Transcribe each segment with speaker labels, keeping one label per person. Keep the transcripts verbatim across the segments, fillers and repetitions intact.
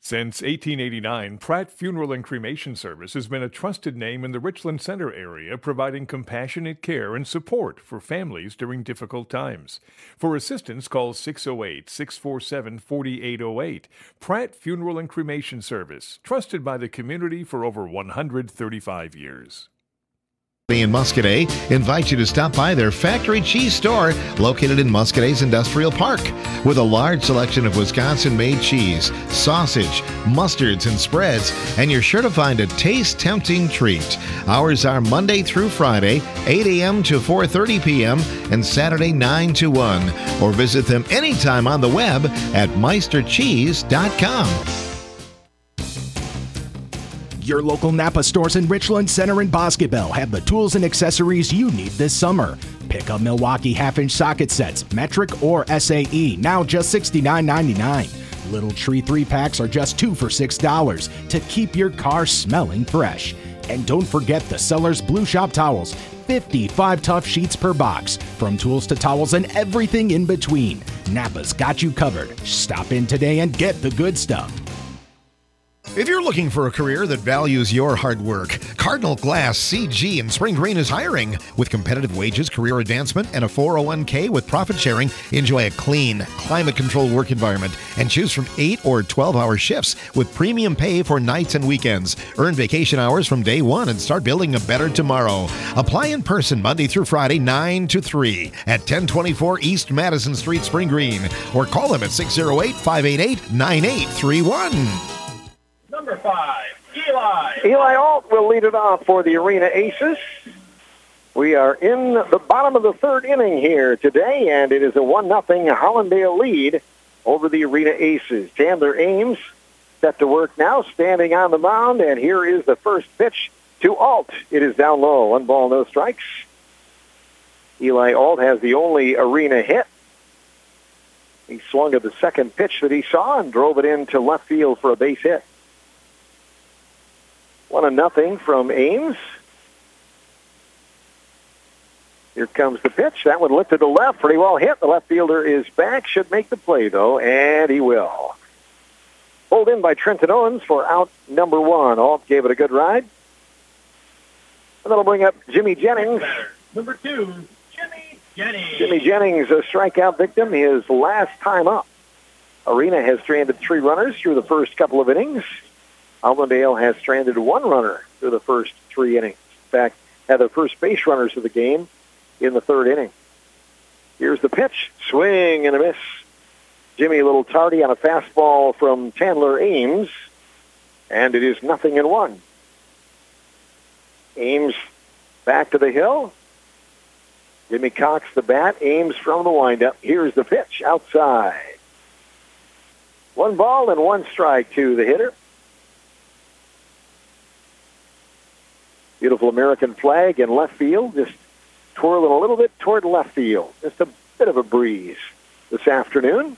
Speaker 1: Since eighteen eighty-nine, Pratt Funeral and Cremation Service has been a trusted name in the Richland Center area, providing compassionate care and support for families during difficult times. For assistance, call six oh eight, six four seven, four eight oh eight. Pratt Funeral and Cremation Service, trusted by the community for over one hundred thirty-five years.
Speaker 2: In Muscadet, invite you to stop by their factory cheese store located in Muscadet's Industrial Park. With a large selection of Wisconsin-made cheese, sausage, mustards, and spreads, and you're sure to find a taste-tempting treat. Hours are Monday through Friday, eight a.m. to four thirty p.m., and Saturday, nine to one. Or visit them anytime on the web at meister cheese dot com.
Speaker 3: Your local Napa stores in Richland Center and Boscobel have the tools and accessories you need this summer. Pick up Milwaukee half-inch socket sets, metric or S A E, now just sixty-nine ninety-nine. Little Tree three-packs are just two for six dollars to keep your car smelling fresh. And don't forget the Seller's Blue Shop towels, fifty-five tough sheets per box. From tools to towels and everything in between, Napa's got you covered. Stop in today and get the good stuff.
Speaker 2: If you're looking for a career that values your hard work, Cardinal Glass C G in Spring Green is hiring. With competitive wages, career advancement, and a four oh one k with profit sharing, enjoy a clean, climate-controlled work environment and choose from eight or twelve-hour shifts with premium pay for nights and weekends. Earn vacation hours from day one and start building a better tomorrow. Apply in person Monday through Friday, nine to three at ten twenty-four East Madison Street, Spring Green, or call them at six oh eight, five eight eight, nine eight three one.
Speaker 4: Number five, Eli.
Speaker 5: Eli Alt will lead it off for the Arena Aces. We are in the bottom of the third inning here today, and it is a one nothing Hollandale lead over the Arena Aces. Chandler Ames set to work now, standing on the mound, and here is the first pitch to Alt. It is down low, one ball, no strikes. Eli Alt has the only Arena hit. He swung at the second pitch that he saw and drove it into left field for a base hit. One and nothing from Ames. Here comes the pitch. That one lifted to left. Pretty well hit. The left fielder is back. Should make the play, though, and he will. Pulled in by Trenton Owens for out number one. Alt gave it a good ride. And that'll bring up Jimmy Jennings.
Speaker 4: Number two, Jimmy Jennings.
Speaker 5: Jimmy Jennings, a strikeout victim, his last time up. Arena has stranded three runners through the first couple of innings. Allendale has stranded one runner through the first three innings. In fact, had the first base runners of the game in the third inning. Here's the pitch. Swing and a miss. Jimmy a little tardy on a fastball from Chandler Ames. And it is nothing in one. Ames back to the hill. Jimmy cocks the bat. Ames from the windup. Here's the pitch. Outside. One ball and one strike to the hitter. Beautiful American flag in left field, just twirling a little bit toward left field. Just a bit of a breeze this afternoon.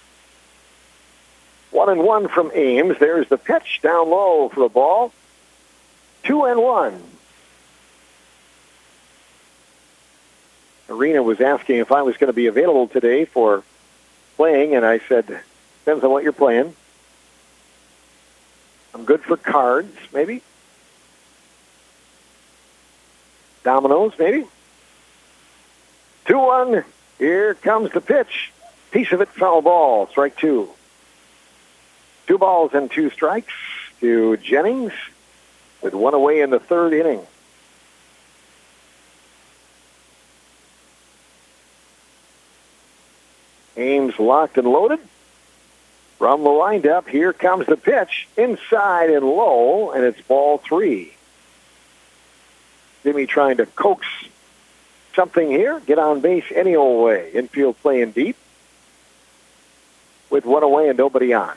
Speaker 5: One and one from Ames. There's the pitch down low for the ball. Two and one. Arena was asking if I was going to be available today for playing, and I said, depends on what you're playing. I'm good for cards, maybe. Dominoes, maybe. two one. Here comes the pitch. Piece of it, foul ball. Strike two. Two balls and two strikes to Jennings with one away in the third inning. Ames locked and loaded. From the windup, here comes the pitch. Inside and low, and it's ball three. Jimmy trying to coax something here, get on base any old way. Infield playing deep with one away and nobody on.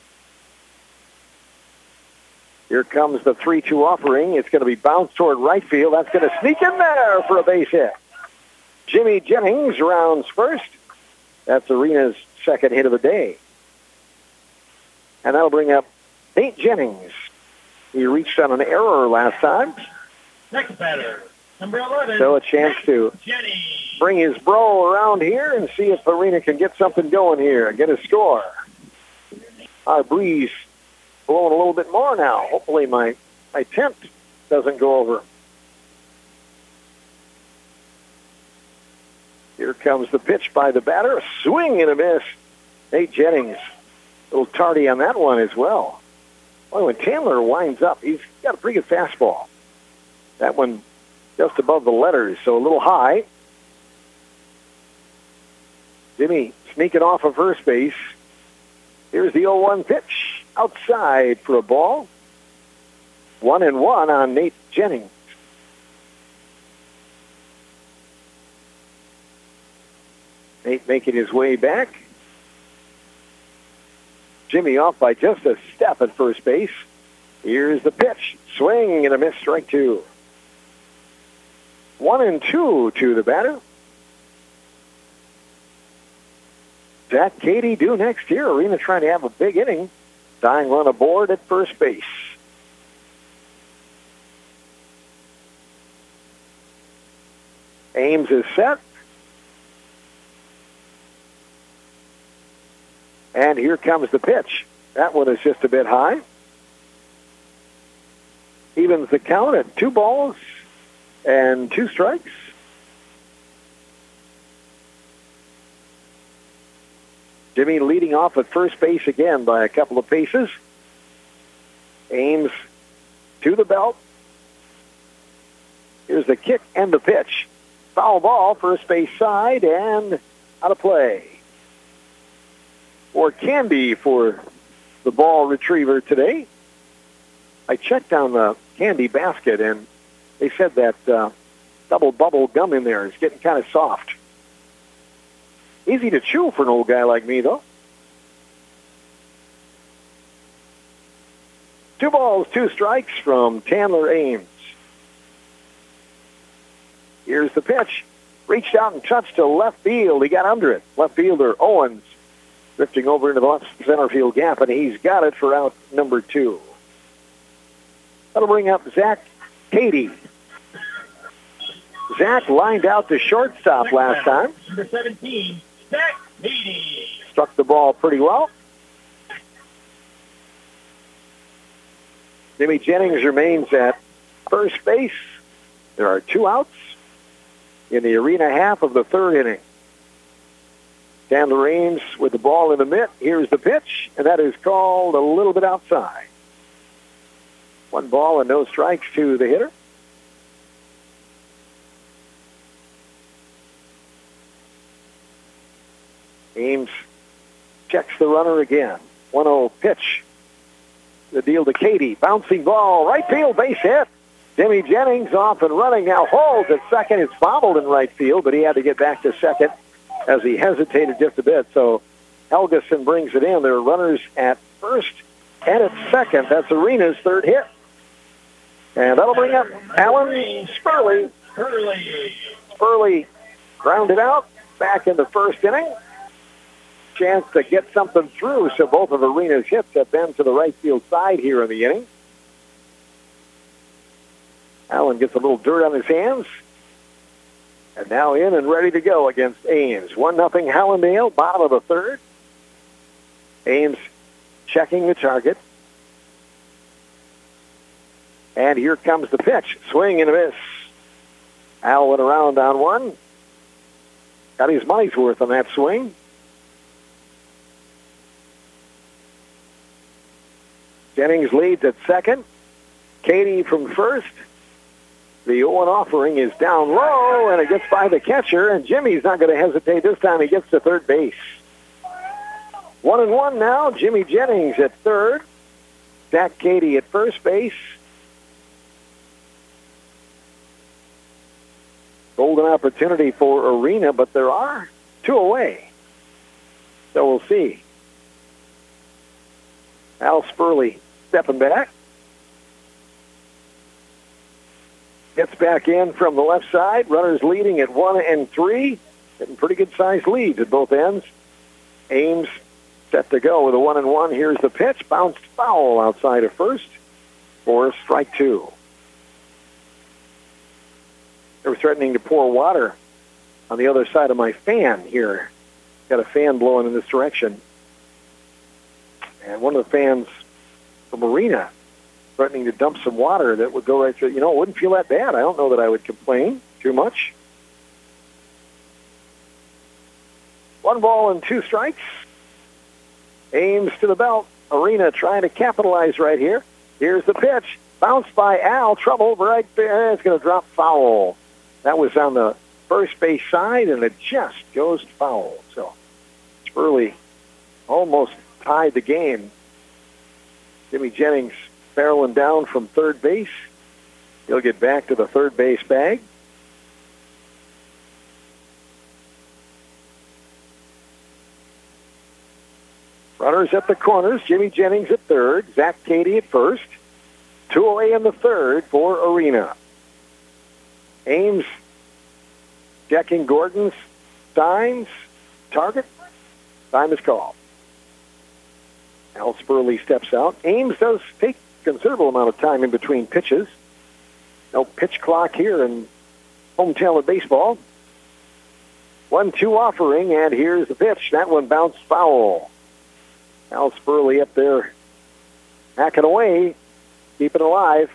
Speaker 5: Here comes the three two offering. It's going to be bounced toward right field. That's going to sneak in there for a base hit. Jimmy Jennings rounds first. That's Arena's second hit of the day. And that'll bring up Nate Jennings. He reached on an error last time.
Speaker 4: Next batter, number eleven.
Speaker 5: So a chance to
Speaker 4: Jennings.
Speaker 5: bring his bro around here and see if Arena can get something going here, get a score. Our breeze blowing a little bit more now. Hopefully my, my tent doesn't go over. Here comes the pitch by the batter. A swing and a miss. Nate Jennings, a little tardy on that one as well. Well, when Chandler winds up, he's got a pretty good fastball. That one just above the letters, so a little high. Jimmy sneaking off of first base. Here's the oh one pitch. Outside for a ball. One and one on Nate Jennings. Nate making his way back. Jimmy off by just a step at first base. Here's the pitch. Swing and a miss, strike two. One and two to the batter. Zach Cady due next here. Arena trying to have a big inning. Tying run aboard at first base. Ames is set. And here comes the pitch. That one is just a bit high. Evens the count at two balls and two strikes. Jimmy leading off at first base again by a couple of paces. Ames to the belt. Here's the kick and the pitch. Foul ball, first base side, and out of play. Or candy for the ball retriever today. I checked on the candy basket, and they said that uh, double bubble gum in there is getting kind of soft. Easy to chew for an old guy like me, though. Two balls, two strikes from Chandler Ames. Here's the pitch. Reached out and touched to left field. He got under it. Left fielder Owens drifting over into the left center field gap, and he's got it for out number two. That'll bring up Zach Cady. Zach lined out to shortstop last time.
Speaker 4: Number seventeen, Zach Cady.
Speaker 5: Struck the ball pretty well. Jimmy Jennings remains at first base. There are two outs in the arena half of the third inning. Chandler Ames with the ball in the mitt. Here's the pitch, and that is called a little bit outside. One ball and no strikes to the hitter. Ames checks the runner again. one oh pitch. The deal to Cady. Bouncing ball. Right field base hit. Jimmy Jennings off and running now. Holds at second. It's bobbled in right field, but he had to get back to second as he hesitated just a bit. So Helgeson brings it in. There are runners at first and at second. That's Arena's third hit. And that'll bring up Alan Spurley.
Speaker 4: Hurley.
Speaker 5: Spurley grounded out back in the first inning. Chance to get something through, so both of Arena's hits have been to the right field side here in the inning. Allen gets a little dirt on his hands. And now in and ready to go against Ames. one nothing Hallandale, bottom of the third. Ames checking the target. And here comes the pitch. Swing and a miss. Al went around on one. Got his money's worth on that swing. Jennings leads at second. Cady from first. The oh one offering is down low, and it gets by the catcher, and Jimmy's not going to hesitate this time. He gets to third base. One and one now. Jimmy Jennings at third. Zach Cady at first base. Golden opportunity for Arena, but there are two away. So we'll see. Al Spurley stepping back. Gets back in from the left side. Runners leading at one and three. Getting pretty good sized leads at both ends. Ames set to go with a one and one. Here's the pitch. Bounced foul outside of first for strike two. They were threatening to pour water on the other side of my fan here. Got a fan blowing in this direction. And one of the fans from Arena, threatening to dump some water that would go right through. You know, it wouldn't feel that bad. I don't know that I would complain too much. One ball and two strikes. Ames to the belt. Arena trying to capitalize right here. Here's the pitch. Bounced by Al. Trouble right there. It's going to drop foul. That was on the first base side, and it just goes foul. So Spurley almost tied the game. Jimmy Jennings barreling down from third base. He'll get back to the third base bag. Runners at the corners. Jimmy Jennings at third. Zach Cady at first. Two away in the third for Arena. Ames checking Gordon's signs. Target. Time is called. Al Spurley steps out. Ames does take a considerable amount of time in between pitches. No pitch clock here in hometown of baseball. one two offering, and here's the pitch. That one bounced foul. Al Spurley up there hacking away, keeping it alive.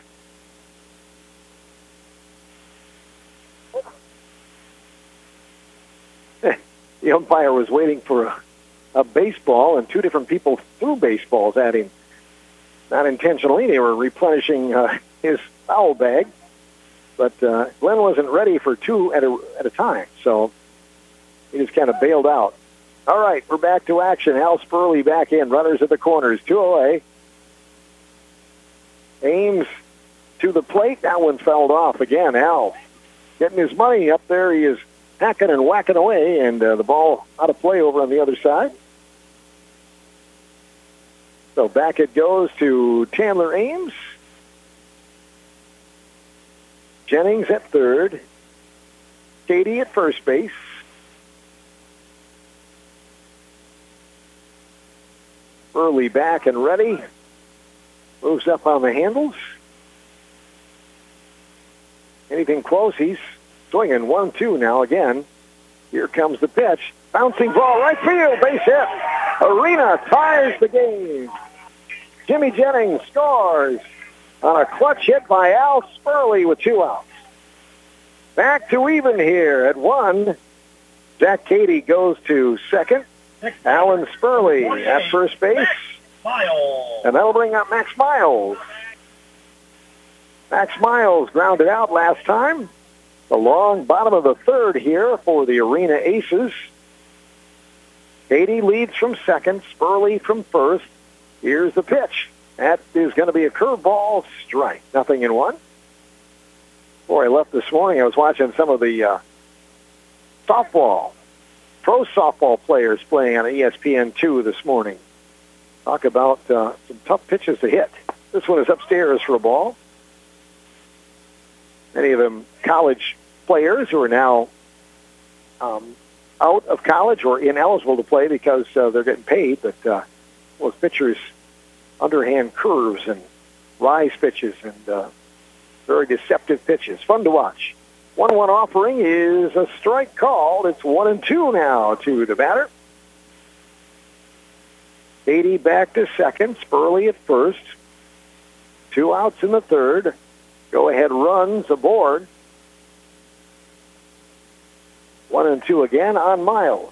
Speaker 5: The umpire was waiting for a, a baseball, and two different people threw baseballs at him. Not intentionally. They were replenishing uh, his foul bag. But uh, Glenn wasn't ready for two at a, at a time, so he just kind of bailed out. All right, we're back to action. Al Spurley back in. Runners at the corners. Two away. Ames to the plate. That one fouled off again. Al getting his money up there. He is hacking and whacking away, and uh, the ball out of play over on the other side. So back it goes to Chandler Ames. Jennings at third. Cady at first base. Early back and ready. Moves up on the handles. Anything close, he's swinging. one two now again. Here comes the pitch. Bouncing ball, right field, base hit. Arena ties the game. Jimmy Jennings scores on a clutch hit by Al Spurley with two outs. Back to even here at one. Zach Cady goes to second. Alan Spurley at first base. And that'll bring up Max Miles. Max Miles grounded out last time. The long bottom of the third here for the Arena Aces. Cady leads from second. Spurley from first. Here's the pitch. That is going to be a curveball strike. Nothing in one. Boy, I left this morning. I was watching some of the uh, softball, pro softball players playing on E S P N two this morning. Talk about uh, some tough pitches to hit. This one is upstairs for a ball. Many of them college players who are now um, out of college or ineligible to play because uh, they're getting paid. But uh, those pitchers, underhand curves and rise pitches and uh, very deceptive pitches. Fun to watch. one one offering is a strike called. It's one and two now to the batter. Cady back to second. Spurley at first. Two outs in the third. Go-ahead runs aboard. One and two again on Miles.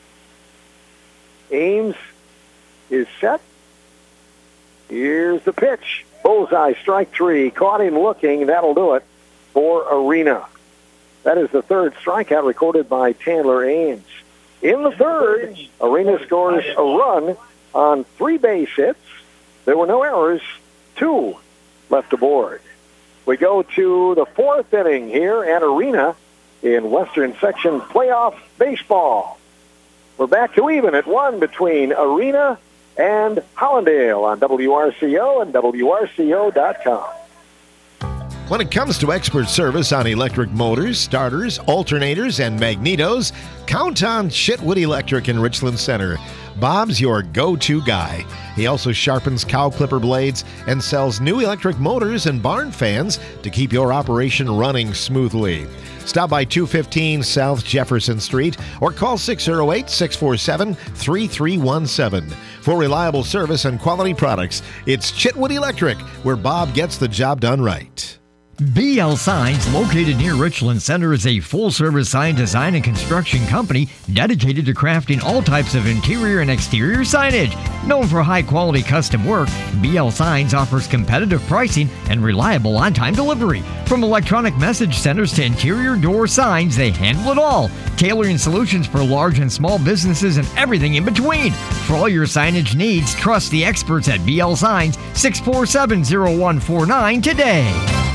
Speaker 5: Ames is set. Here's the pitch. Bullseye, strike three. Caught him looking. That'll do it for Arena. That is the third strikeout recorded by Chandler Ames. In the third, Arena scores a run on three base hits. There were no errors. Two left aboard. We go to the fourth inning here at Arena in Western Section Playoff Baseball. We're back to even at one between Arena and Hollandale on W R C O and W R C O dot com.
Speaker 2: When it comes to expert service on electric motors, starters, alternators, and magnetos, count on Shitwood Electric in Richland Center. Bob's your go-to guy. He also sharpens cow clipper blades and sells new electric motors and barn fans to keep your operation running smoothly. Stop by two fifteen South Jefferson Street or call six oh eight, six four seven, three three one seven. For reliable service and quality products, it's Chitwood Electric, where Bob gets the job done right.
Speaker 6: B L Signs, located near Richland Center, is a full-service sign design and construction company dedicated to crafting all types of interior and exterior signage. Known for high-quality custom work, B L Signs offers competitive pricing and reliable on-time delivery. From electronic message centers to interior door signs, they handle it all, tailoring solutions for large and small businesses and everything in between. For all your signage needs, trust the experts at B L Signs, six four seven, zero one four nine today.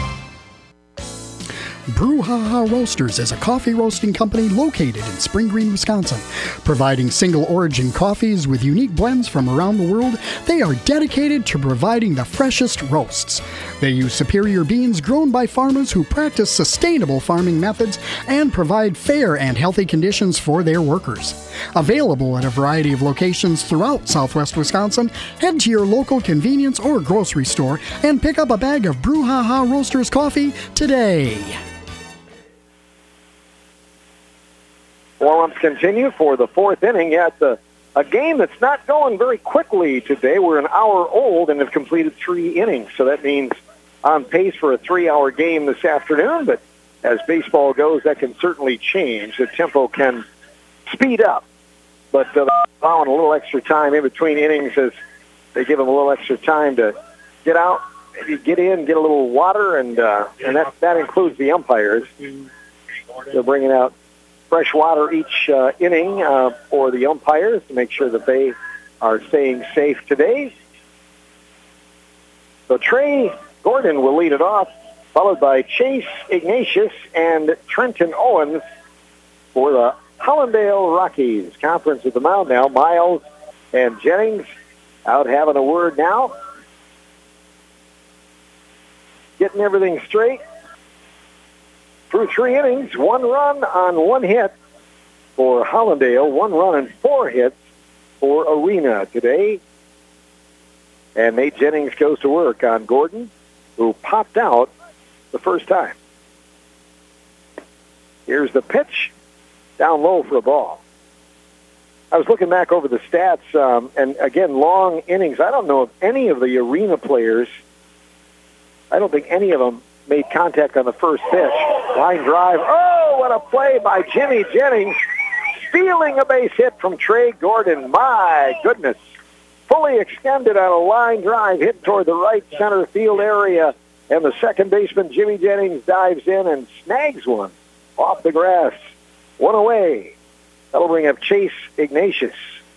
Speaker 7: Brouhaha Roasters is a coffee roasting company located in Spring Green, Wisconsin. Providing single-origin coffees with unique blends from around the world, they are dedicated to providing the freshest roasts. They use superior beans grown by farmers who practice sustainable farming methods and provide fair and healthy conditions for their workers. Available at a variety of locations throughout southwest Wisconsin, head to your local convenience or grocery store and pick up a bag of Brouhaha Roasters coffee today.
Speaker 5: Warm-ups continue for the fourth inning at the, a game that's not going very quickly today. We're an hour old and have completed three innings, so that means on pace for a three-hour game this afternoon, but as baseball goes, that can certainly change. The tempo can speed up, but uh, allowing a little extra time in between innings as they give them a little extra time to get out, maybe get in, get a little water, and uh, and that, that includes the umpires. They're bringing out fresh water each uh, inning uh, for the umpires to make sure that they are staying safe today. So Trey Gordon will lead it off, followed by Chase Ignatius and Trenton Owens for the Hollandale Rockies. Conference at the mound now. Miles and Jennings out having a word now. Getting everything straight. Through three innings, one run on one hit for Hollandale, one run and four hits for Arena today. And Nate Jennings goes to work on Gordon, who popped out the first time. Here's the pitch, down low for a ball. I was looking back over the stats, um, and again, long innings. I don't know if any of the Arena players, I don't think any of them made contact on the first pitch. Line drive. Oh, what a play by Jimmy Jennings. Stealing a base hit from Trey Gordon. My goodness. Fully extended on a line drive hit toward the right center field area. And the second baseman, Jimmy Jennings, dives in and snags one off the grass. One away. That'll bring up Chase Ignatius.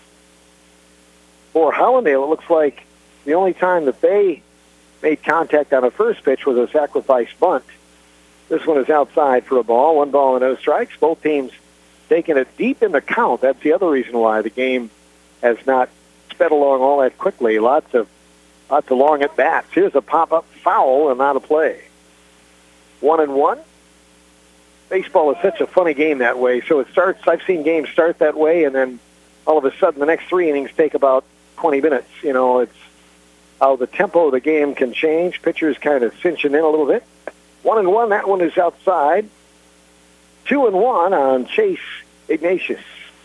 Speaker 5: For Hollandale, it looks like the only time that they made contact on a first pitch was a sacrifice bunt. This one is outside for a ball. One ball and no strikes. Both teams taking it deep in the count. That's the other reason why the game has not sped along all that quickly. Lots of lots of long at bats. Here's a pop-up foul and not a play. One and one. Baseball is such a funny game that way. So it starts. I've seen games start that way, and then all of a sudden the next three innings take about twenty minutes. You know, it's how the tempo of the game can change. Pitchers kind of cinching in a little bit. One and one, that one is outside. Two and one on Chase Ignatius.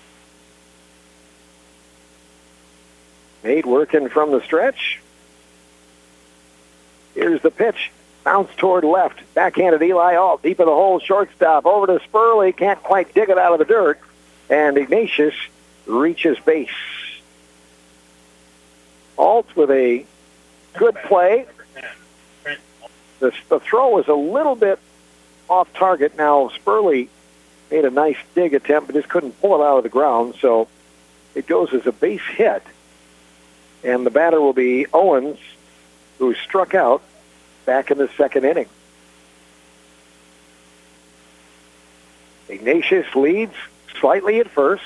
Speaker 5: Nate working from the stretch. Here's the pitch. Bounce toward left. Backhanded Eli Alt. Deep in the hole, shortstop. Over to Spurley. Can't quite dig it out of the dirt. And Ignatius reaches base. Alt with a good play. The, the throw was a little bit off target. Now Spurley made a nice dig attempt, but just couldn't pull it out of the ground. So it goes as a base hit. And the batter will be Owens, who struck out back in the second inning. Ignatius leads slightly at first.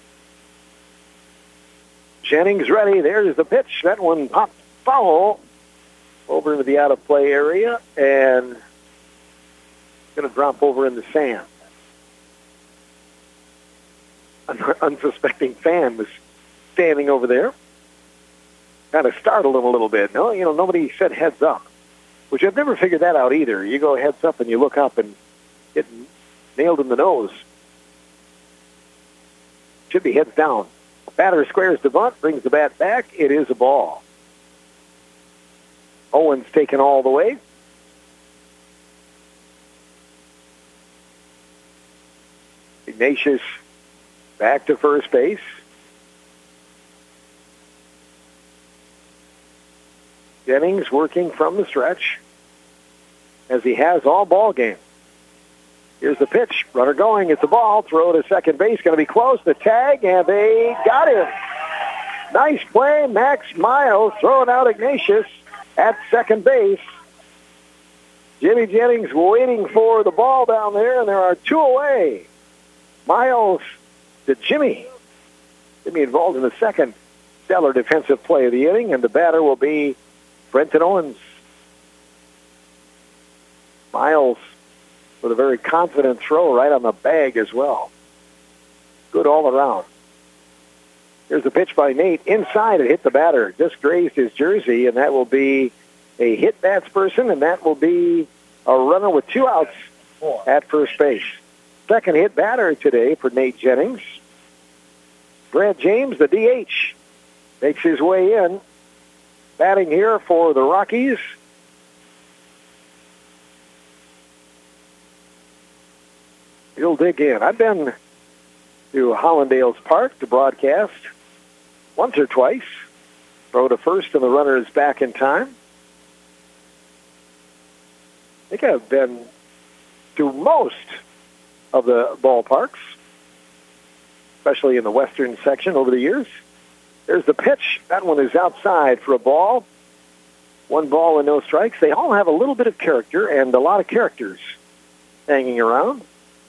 Speaker 5: Jennings ready. There's the pitch. That one popped foul over into the out-of-play area and going to drop over in the sand. An unsuspecting fan was standing over there. Kind of startled him a little bit. No, you know, nobody said heads up, which I've never figured that out either. You go heads up and you look up and get nailed in the nose. Should be heads down. Batter squares the bunt, brings the bat back. It is a ball. Owens taken all the way. Ignatius back to first base. Jennings working from the stretch as he has all ball game. Here's the pitch. Runner going. It's a ball. Throw to second base. Going to be close. The tag, and they got him. Nice play. Max Miles throwing out Ignatius at second base. Jimmy Jennings waiting for the ball down there, and there are two away. Miles to Jimmy. Jimmy involved in the second stellar defensive play of the inning, and the batter will be Brenton Owens. Miles with a very confident throw right on the bag as well. Good all around. Here's the pitch by Nate. Inside, it hit the batter. Just grazed his jersey, and that will be a hit batsperson, and that will be a runner with two outs at first base. Second hit batter today for Nate Jennings. Brad James, the D H, makes his way in. Batting here for the Rockies. He'll dig in. I've been to Hollandale's Park to broadcast once or twice. Throw to first, and the runner is back in time. I think I've been to most of the ballparks, especially in the western section over the years. There's the pitch. That one is outside for a ball. One ball and no strikes. They all have a little bit of character and a lot of characters hanging around.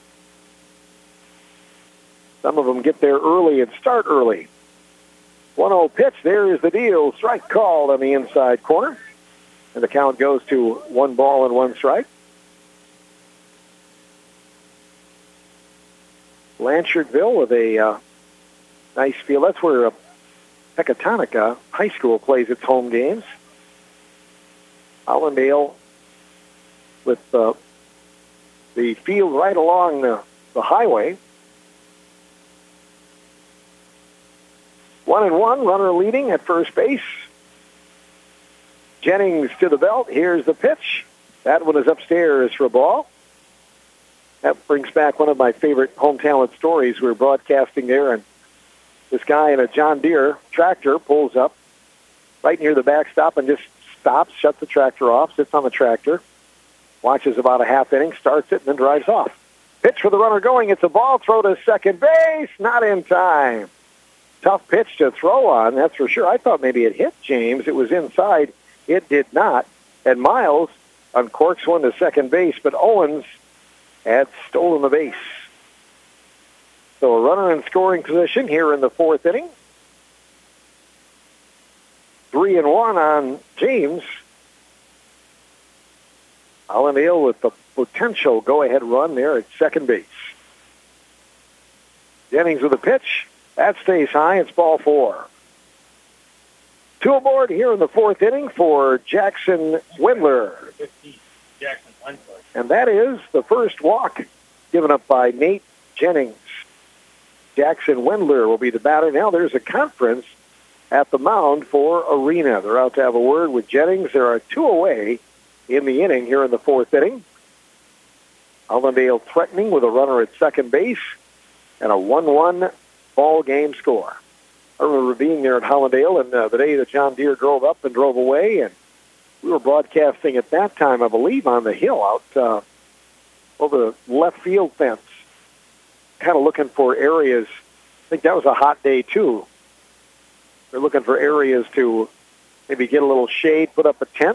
Speaker 5: Some of them get there early and start early. one oh pitch. There is the deal. Strike called on the inside corner. And the count goes to one ball and one strike. Blanchardville with a uh, nice field. That's where uh, Pecatonica High School plays its home games. Hollandale with uh, the field right along the, the highway. One and one, runner leading at first base. Jennings to the belt. Here's the pitch. That one is upstairs for a ball. That brings back one of my favorite home talent stories. We were broadcasting there, and this guy in a John Deere tractor pulls up right near the backstop and just stops, shuts the tractor off, sits on the tractor, watches about a half inning, starts it, and then drives off. Pitch for the runner going. It's a ball. Throw to second base. Not in time. Tough pitch to throw on, that's for sure. I thought maybe it hit James. It was inside. It did not. And Miles uncorks one to second base, but Owens had stolen the base. So a runner in scoring position here in the fourth inning. Three and one on James. Hollandale with the potential go-ahead run there at second base. Jennings with a pitch. That stays high. It's ball four. Two aboard here in the fourth inning for Jackson Wendler. And that is the first walk given up by Nate Jennings. Jackson Wendler will be the batter. Now there's a conference at the mound for Arena. They're out to have a word with Jennings. There are two away in the inning here in the fourth inning. Hollandale threatening with a runner at second base and a one one ball game score. I remember being there at Hollandale and uh, the day that John Deere drove up and drove away, and we were broadcasting at that time, I believe, on the hill out uh, over the left field fence, kind of looking for areas. I think that was a hot day, too. They're looking for areas to maybe get a little shade, put up a tent.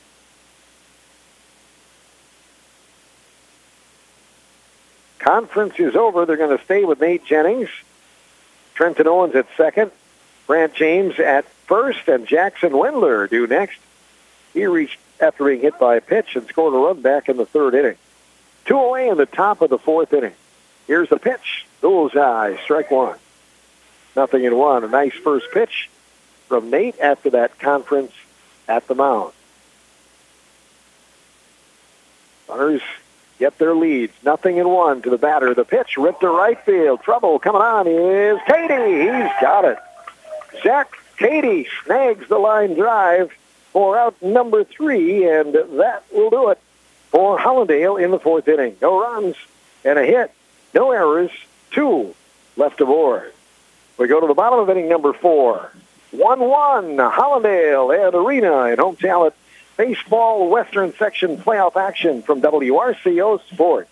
Speaker 5: Conference is over. They're going to stay with Nate Jennings. Trenton Owens at second, Brant James at first, and Jackson Wendler due next. He reached after being hit by a pitch and scored a run back in the third inning. Two away in the top of the fourth inning. Here's the pitch. Bullseye, strike one. Nothing in one. A nice first pitch from Nate after that conference at the mound. Runners get their leads. Nothing in one to the batter. The pitch ripped to right field. Trouble coming on is Katie. He's got it. Zach Katie snags the line drive for out number three, and that will do it for Hollandale in the fourth inning. No runs and a hit. No errors. Two left aboard. We go to the bottom of inning number four. one one, Hollandale and Arena in Home Talent Baseball Western Section playoff action from W R C O Sports.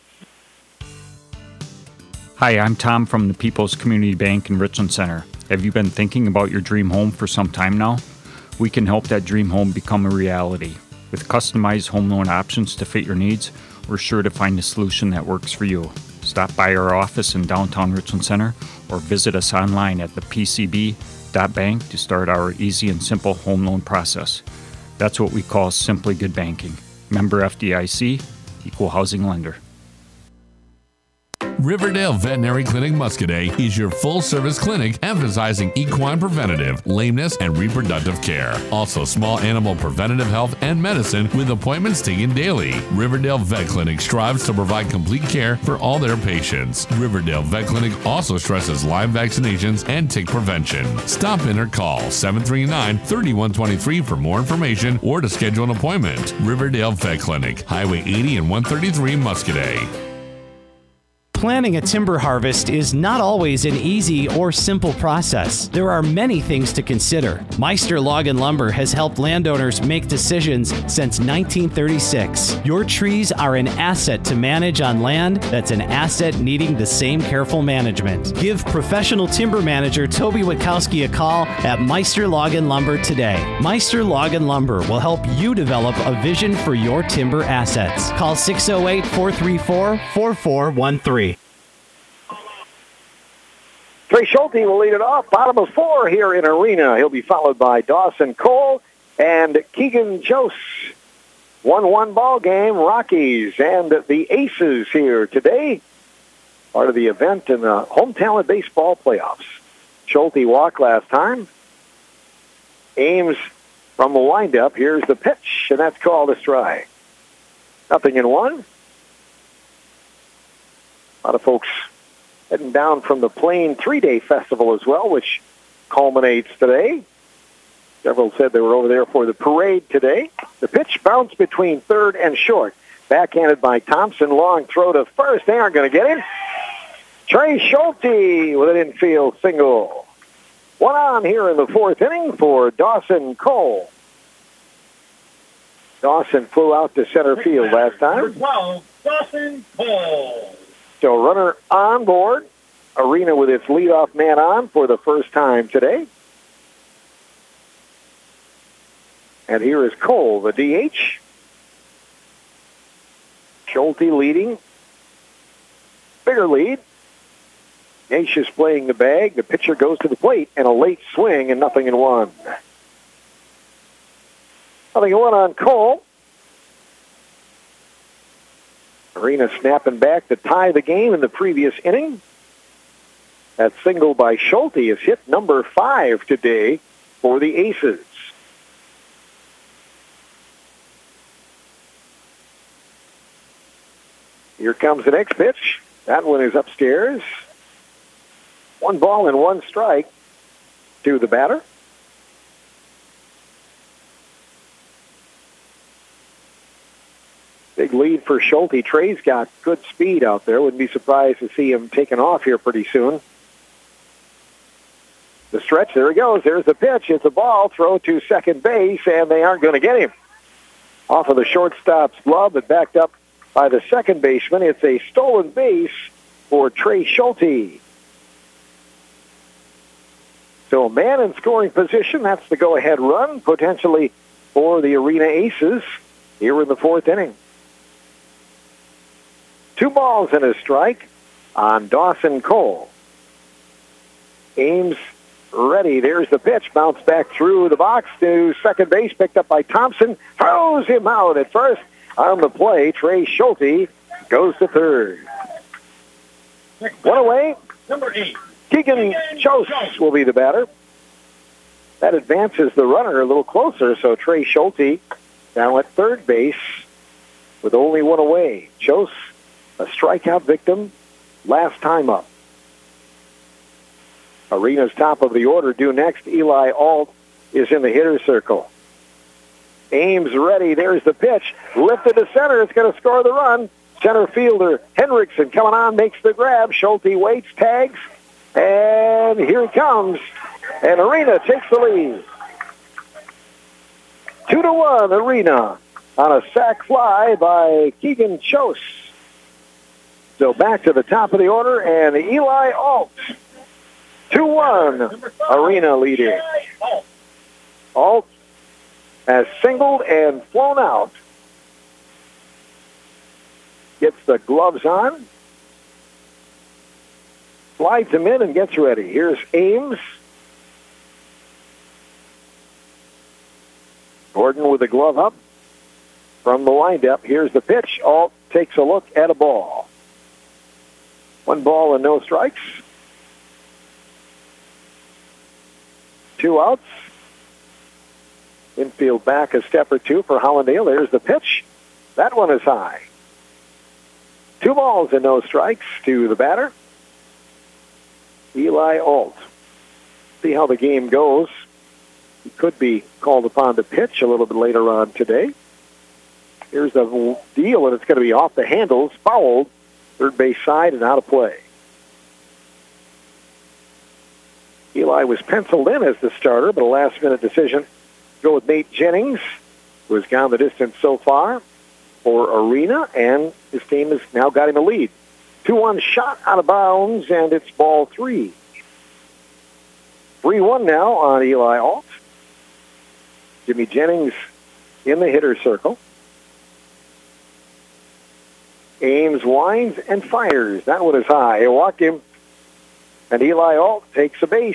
Speaker 8: Hi, I'm Tom from the People's Community Bank in Richland Center. Have you been thinking about your dream home for some time now? We can help that dream home become a reality. With customized home loan options to fit your needs, we're sure to find a solution that works for you. Stop by our office in downtown Richland Center or visit us online at the p c b dot bank to start our easy and simple home loan process. That's what we call Simply Good Banking. Member F D I C, Equal Housing Lender.
Speaker 9: Riverdale Veterinary Clinic Muscadet is your full-service clinic emphasizing equine preventative, lameness, and reproductive care. Also, small animal preventative health and medicine with appointments taken daily. Riverdale Vet Clinic strives to provide complete care for all their patients. Riverdale Vet Clinic also stresses Lyme vaccinations and tick prevention. Stop in or call seven three nine, three one two three for more information or to schedule an appointment. Riverdale Vet Clinic, Highway eighty and one thirty-three, Muscadet.
Speaker 10: Planning a timber harvest is not always an easy or simple process. There are many things to consider. Meister Log and Lumber has helped landowners make decisions since nineteen thirty-six. Your trees are an asset to manage on land that's an asset needing the same careful management. Give professional timber manager Toby Witkowski a call at Meister Log and Lumber today. Meister Log and Lumber will help you develop a vision for your timber assets. Call six oh eight, four three four, four four one three.
Speaker 5: Trey Schulte will lead it off. Bottom of four here in Arena. He'll be followed by Dawson Cole and Keegan Jose. one one ball game. Rockies and the Aces here today. Part of the event in the Home Talent Baseball playoffs. Schulte walked last time. Ames from the windup. Here's the pitch, and that's called a strike. Nothing in one. A lot of folks heading down from the Plain three-day festival as well, which culminates today. Several said they were over there for the parade today. The pitch bounced between third and short. Backhanded by Thompson. Long throw to first. They aren't going to get him. Trey Schulte with an infield single. One on here in the fourth inning for Dawson Cole. Dawson flew out to center field last time.
Speaker 4: Number twelve, Dawson Cole.
Speaker 5: So runner on board. Arena with its leadoff man on for the first time today. And here is Cole, the D H. Schulte leading. Bigger lead. Natius playing the bag. The pitcher goes to the plate, and a late swing, and nothing in one. Nothing in one on Cole. Arena snapping back to tie the game in the previous inning. That single by Schulte is hit number five today for the Aces. Here comes the next pitch. That one is upstairs. One ball and one strike to the batter. Big lead for Schulte. Trey's got good speed out there. Wouldn't be surprised to see him taking off here pretty soon. The stretch, there he goes. There's the pitch. It's a ball. Throw to second base, and they aren't going to get him. Off of the shortstop's glove, but backed up by the second baseman. It's a stolen base for Trey Schulte. So a man in scoring position. That's the go-ahead run, potentially for the Arena Aces here in the fourth inning. Two balls and a strike on Dawson Cole. Ames ready. There's the pitch. Bounce back through the box to second base. Picked up by Thompson. Throws him out at first. On the play, Trey Schulte goes to third. One away.
Speaker 4: Number eight,
Speaker 5: Keegan Chose will be the batter. That advances the runner a little closer, so Trey Schulte down at third base with only one away. Chose, a strikeout victim, last time up. Arena's top of the order due next. Eli Alt is in the hitter's circle. Ames ready. There's the pitch. Lifted to center. It's going to score the run. Center fielder Hendrickson coming on, makes the grab. Schulte waits, tags, and here he comes. And Arena takes the lead. Two to one, Arena on a sac fly by Keegan Chose. So back to the top of the order, and Eli Alt. two one, Arena leading. Alt has singled and flown out. Gets the gloves on. Slides him in and gets ready. Here's Ames. Gordon with the glove up from the windup. Here's the pitch. Alt takes a look at a ball. One ball and no strikes. Two outs. Infield back a step or two for Hollandale. There's the pitch. That one is high. Two balls and no strikes to the batter, Eli Alt. See how the game goes. He could be called upon to pitch a little bit later on today. Here's the deal, and it's going to be off the handles, fouled, third base side, and out of play. Eli was penciled in as the starter, but a last-minute decision. Go with Nate Jennings, who has gone the distance so far for Arena, and his team has now got him a lead. two one shot out of bounds, and it's ball three. three one now on Eli Alt. Jimmy Jennings in the hitter's circle. Ames winds and fires. That one is high. He walked him, and Eli Alt takes a base.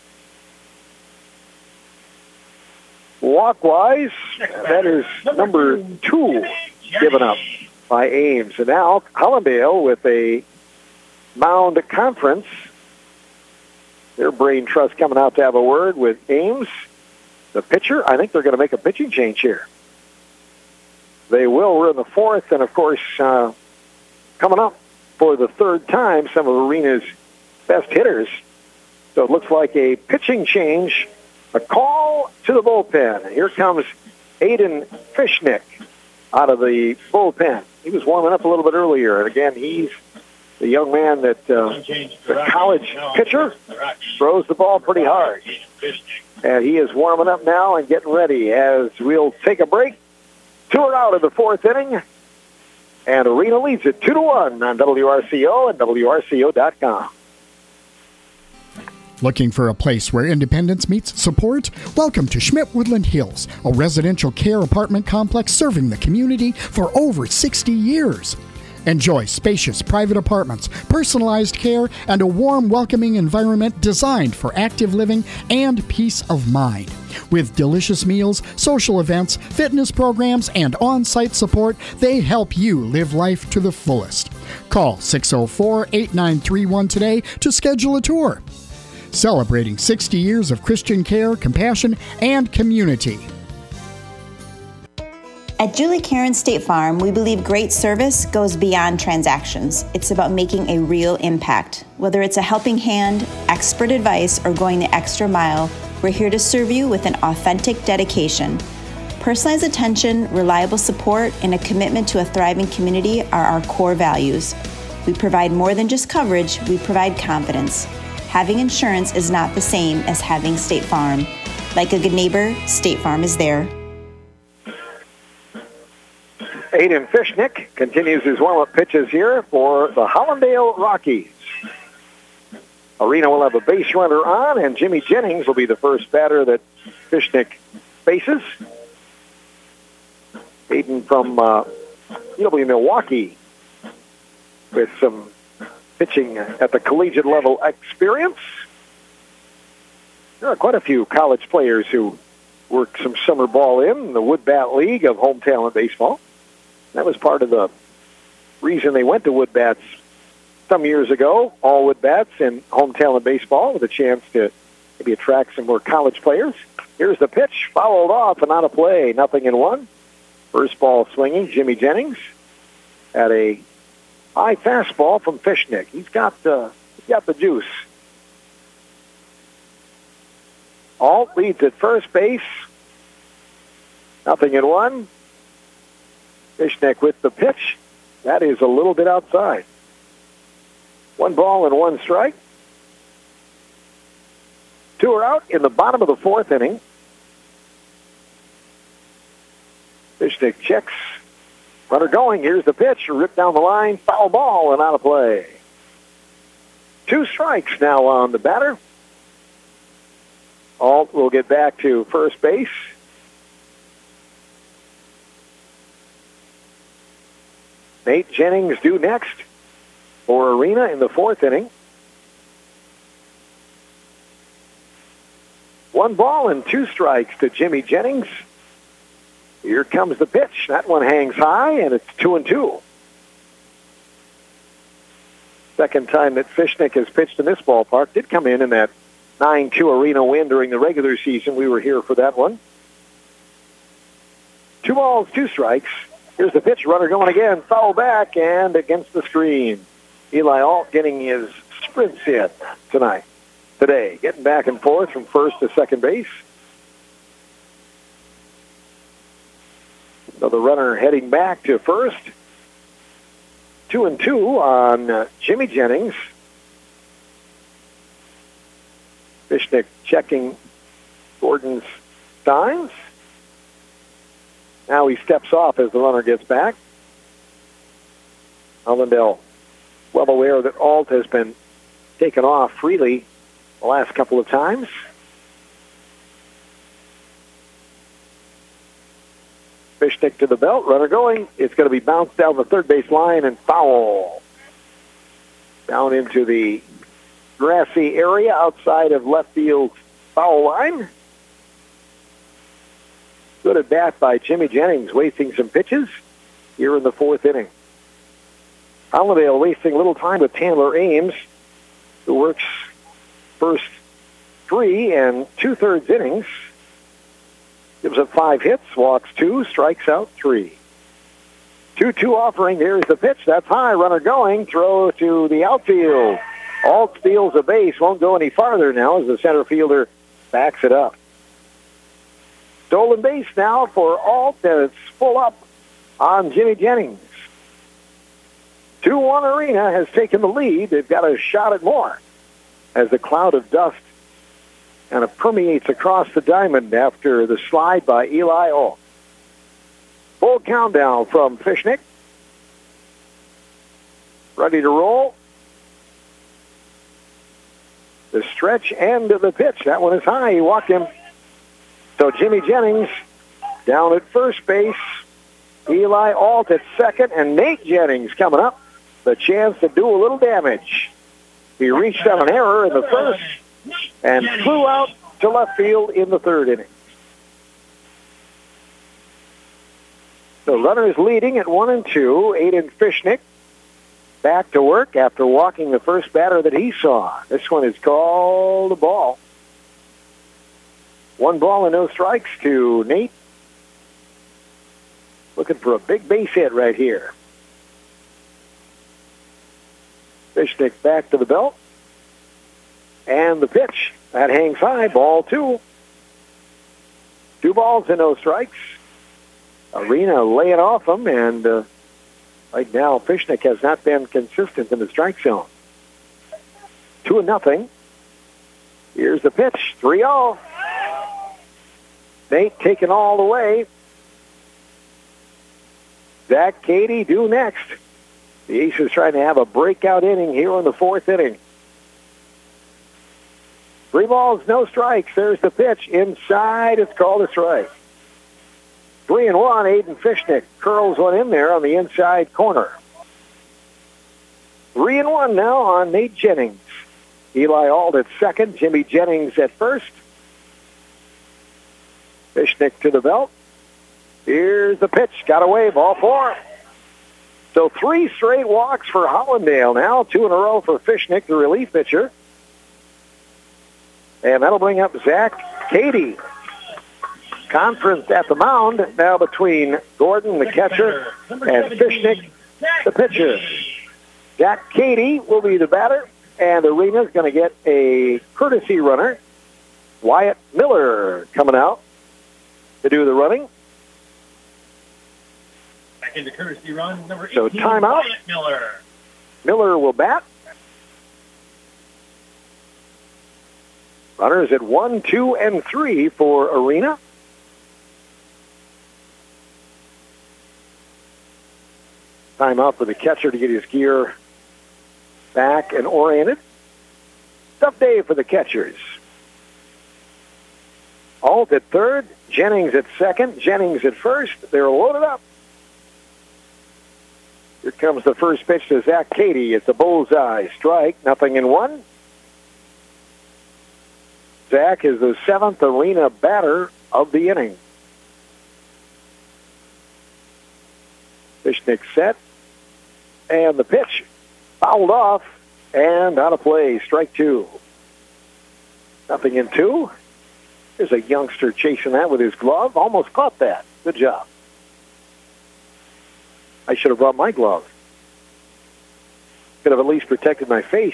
Speaker 5: Walk-wise, that is number two given up by Ames. And now Hollandale with a mound conference. Their brain trust coming out to have a word with Ames. The pitcher, I think they're going to make a pitching change here. They will. We're in the fourth, and of course, uh, coming up for the third time, some of Arena's best hitters. So it looks like a pitching change, a call to the bullpen. Here comes Aiden Fishnick out of the bullpen. He was warming up a little bit earlier, and again, he's the young man that uh, the college pitcher throws the ball pretty hard. And he is warming up now and getting ready as we'll take a break. Two are out of the fourth inning, and Arena leads it two to one on W R C O and W R C O dot com.
Speaker 7: Looking for a place where independence meets support? Welcome to Schmidt Woodland Hills, a residential care apartment complex serving the community for over sixty years. Enjoy spacious private apartments, personalized care, and a warm, welcoming environment designed for active living and peace of mind. With delicious meals, social events, fitness programs, and on-site support, they help you live life to the fullest. Call six oh four, eight nine three one today to schedule a tour. Celebrating sixty years of Christian care, compassion, and community.
Speaker 11: At Julie Karen State Farm, we believe great service goes beyond transactions. It's about making a real impact. Whether it's a helping hand, expert advice, or going the extra mile, we're here to serve you with an authentic dedication. Personalized attention, reliable support, and a commitment to a thriving community are our core values. We provide more than just coverage, we provide confidence. Having insurance is not the same as having State Farm. Like a good neighbor, State Farm is there.
Speaker 5: Aiden Fishnick continues his warm-up pitches here for the Hollandale Rockies. Arena will have a base runner on, and Jimmy Jennings will be the first batter that Fishnick faces. Aiden from uh, U W Milwaukee with some pitching at the collegiate level experience. There are quite a few college players who work some summer ball in the Wood Bat League of Home Talent Baseball. That was part of the reason they went to Wood Bats some years ago, Allwood Bats in hometown of baseball with a chance to maybe attract some more college players. Here's the pitch, fouled off and out of play, nothing in one. First ball swinging, Jimmy Jennings at a high fastball from Fishnick. He's got, uh, he's got the juice. Alt leads at first base. Nothing in one. Fishnick with the pitch. That is a little bit outside. One ball and one strike. Two are out in the bottom of the fourth inning. Fishnick checks. Runner going. Here's the pitch. Ripped down the line. Foul ball and out of play. Two strikes now on the batter. Alt will get back to first base. Nate Jennings due next for Arena in the fourth inning. One ball and two strikes to Jimmy Jennings. Here comes the pitch. That one hangs high, and it's two and two. Second time that Fishnick has pitched in this ballpark. Did come in in that nine two Arena win during the regular season. We were here for that one. Two balls, two strikes. Here's the pitch. Runner going again. Foul back and against the screen. Eli Alt getting his sprints in tonight, today. Getting back and forth from first to second base. So the runner heading back to first. Two and two on uh, Jimmy Jennings. Fishnick checking Gordon's signs. Now he steps off as the runner gets back. Allendale, well aware that Alt has been taken off freely the last couple of times. Fishnick to the belt, runner going. It's going to be bounced down the third base line and foul. Down into the grassy area outside of left field foul line. Good at bat by Jimmy Jennings, wasting some pitches here in the fourth inning. Allendale wasting a little time with Chandler Ames, who works first three and two-thirds innings. Gives up five hits, walks two, strikes out three. two two offering. Here's the pitch. That's high. Runner going. Throw to the outfield. Alt steals a base. Won't go any farther now as the center fielder backs it up. Stolen base now for Alt, and it's full up on Jimmy Jennings. two one Arena has taken the lead. They've got a shot at more as the cloud of dust kind of permeates across the diamond after the slide by Eli Alt. Full countdown from Fishnick. Ready to roll. The stretch and the pitch. That one is high. He walked him. So Jimmy Jennings down at first base. Eli Alt at second. And Nate Jennings coming up. The chance to do a little damage. He reached on an error in the first and flew out to left field in the third inning. The runner is leading at one and two. Aiden Fishnick back to work after walking the first batter that he saw. This one is called a ball. One ball and no strikes to Nate. Looking for a big base hit right here. Fishnick back to the belt. And the pitch. That hangs high. Ball two. Two balls and no strikes. Arena laying off them, and uh, right now Fishnick has not been consistent in the strike zone. Two and nothing. Here's the pitch. three oh. Nate taking all the way. Zach Cady due next. The Aces trying to have a breakout inning here in the fourth inning. Three balls, no strikes. There's the pitch. Inside, it's called a strike. Three and one, Aiden Fishnick curls one in there on the inside corner. Three and one now on Nate Jennings. Eli Alt at second, Jimmy Jennings at first. Fishnick to the belt. Here's the pitch. Got away, ball four. So three straight walks for Hollandale now, two in a row for Fishnick, the relief pitcher. And that'll bring up Zach Cady. Conference at the mound now between Gordon, the catcher, and Fishnick, the pitcher. Zach Cady will be the batter, and Arena's going to get a courtesy runner. Wyatt Miller coming out to do the running.
Speaker 4: Back into courtesy run, number
Speaker 5: So
Speaker 4: eighteen,
Speaker 5: timeout.
Speaker 4: Wyatt Miller.
Speaker 5: Miller will bat. Runners at one, two, and three for Arena. Timeout for the catcher to get his gear back and oriented. Tough day for the catchers. Alt at third, Jennings at second, Jennings at first. They're loaded up. Here comes the first pitch to Zach Cady. It's a bullseye strike, nothing in one. Zach is the seventh Arena batter of the inning. Fishnick set. And the pitch fouled off and out of play. Strike two. Nothing in two. There's a youngster chasing that with his glove. Almost caught that. Good job. I should have brought my glove. Could have at least protected my face.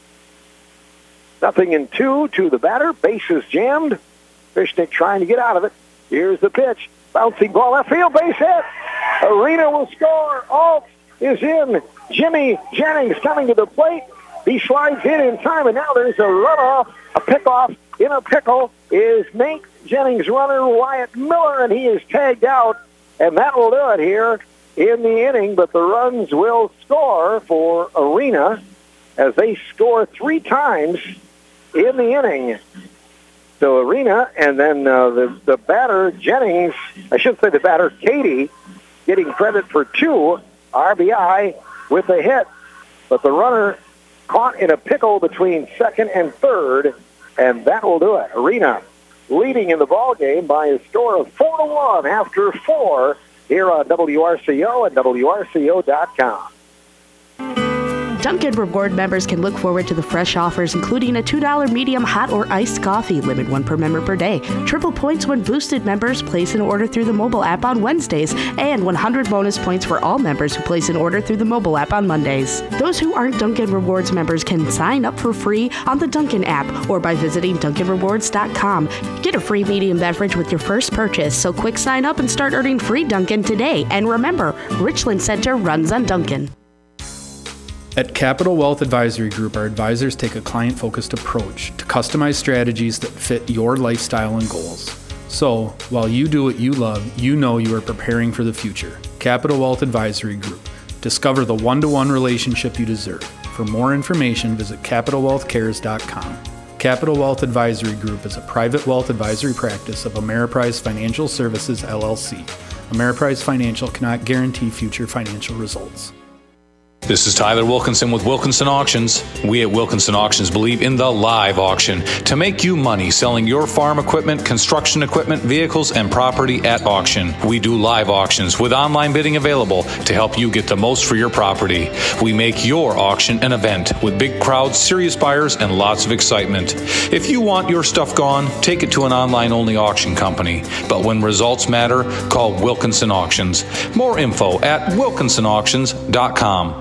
Speaker 5: Nothing in two to the batter. Bases jammed. Fishnick trying to get out of it. Here's the pitch. Bouncing ball left field. Base hit. Arena will score. Alt is in. Jimmy Jennings coming to the plate. He slides in in time, and now there's a runoff, a pickoff. In a pickle is Nate Jennings' runner, Wyatt Miller, and he is tagged out, and that will do it here in the inning, but the runs will score for Arena as they score three times in the inning. So Arena, and then uh, the, the batter, Jennings, I should say the batter, Cady, getting credit for two R B I with a hit. But the runner caught in a pickle between second and third, and that will do it. Arena leading in the ball game by a score of four to one after four here on W R C O and W R C O dot com.
Speaker 12: Dunkin' Reward members can look forward to the fresh offers, including a two dollar medium hot or iced coffee, limit one per member per day, triple points when boosted members place an order through the mobile app on Wednesdays, and one hundred bonus points for all members who place an order through the mobile app on Mondays. Those who aren't Dunkin' Rewards members can sign up for free on the Dunkin' app or by visiting Dunkin Rewards dot com. Get a free medium beverage with your first purchase, so quick sign up and start earning free Dunkin' today. And remember, Richland Center runs on Dunkin'.
Speaker 13: At Capital Wealth Advisory Group, our advisors take a client-focused approach to customize strategies that fit your lifestyle and goals. So, while you do what you love, you know you are preparing for the future. Capital Wealth Advisory Group. Discover the one-to-one relationship you deserve. For more information, visit capital wealth cares dot com. Capital Wealth Advisory Group is a private wealth advisory practice of Ameriprise Financial Services, L L C. Ameriprise Financial cannot guarantee future financial results.
Speaker 14: This is Tyler Wilkinson with Wilkinson Auctions. We at Wilkinson Auctions believe in the live auction to make you money selling your farm equipment, construction equipment, vehicles, and property at auction. We do live auctions with online bidding available to help you get the most for your property. We make your auction an event with big crowds, serious buyers, and lots of excitement. If you want your stuff gone, take it to an online-only auction company. But when results matter, call Wilkinson Auctions. More info at wilkinson auctions dot com.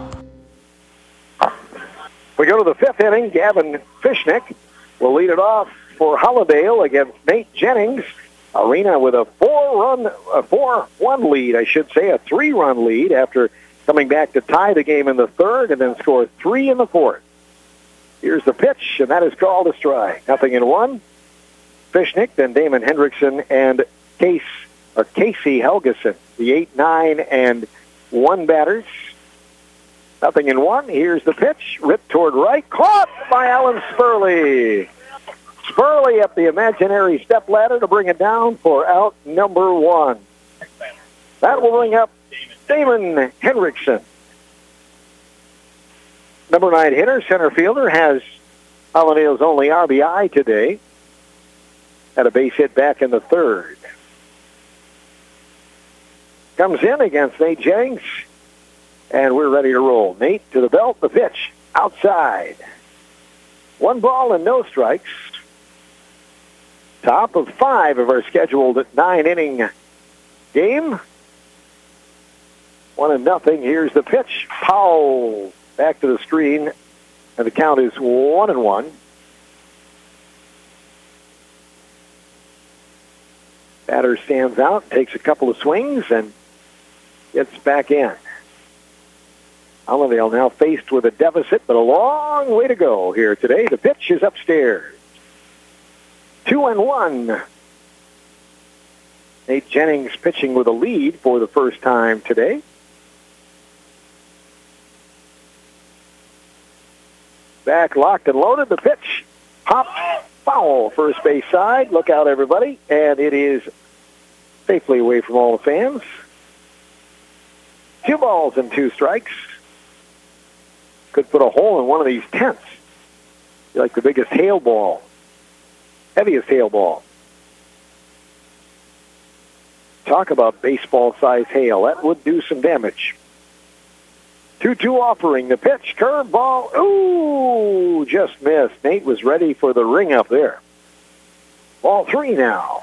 Speaker 5: We go to the fifth inning. Gavin Fishnick will lead it off for Hollandale against Nate Jennings. Arena with a four-run, a four-one lead, I should say, a three-run lead after coming back to tie the game in the third and then score three in the fourth. Here's the pitch, and that is called a strike. Nothing in one. Fishnick, then Damon Hendrickson and Case or Casey Helgeson, the eight, nine, and one batters. Nothing in one. Here's the pitch. Ripped toward right. Caught by Alan Spurley. Spurley up the imaginary step ladder to bring it down for out number one. That will bring up Damon Hendrickson. Number nine hitter, center fielder, has Hollandale's only R B I today. Had a base hit back in the third. Comes in against Nate Jennings. And we're ready to roll. Nate to the belt, the pitch, outside. One ball and no strikes. Top of five of our scheduled nine-inning game. One and nothing. Here's the pitch. Powell back to the screen, and the count is one and one. Batter stands out, takes a couple of swings, and gets back in. Allendale now faced with a deficit, but a long way to go here today. The pitch is upstairs. Two and one. Nate Jennings pitching with a lead for the first time today. Back locked and loaded. The pitch. Pop. Foul. First base side. Look out, everybody. And it is safely away from all the fans. Two balls and two strikes. Could put a hole in one of these tents. Like the biggest hail ball. Heaviest hail ball. Talk about baseball-sized hail. That would do some damage. two two offering. The pitch. Curveball. Ooh, just missed. Nate was ready for the ring up there. Ball three now.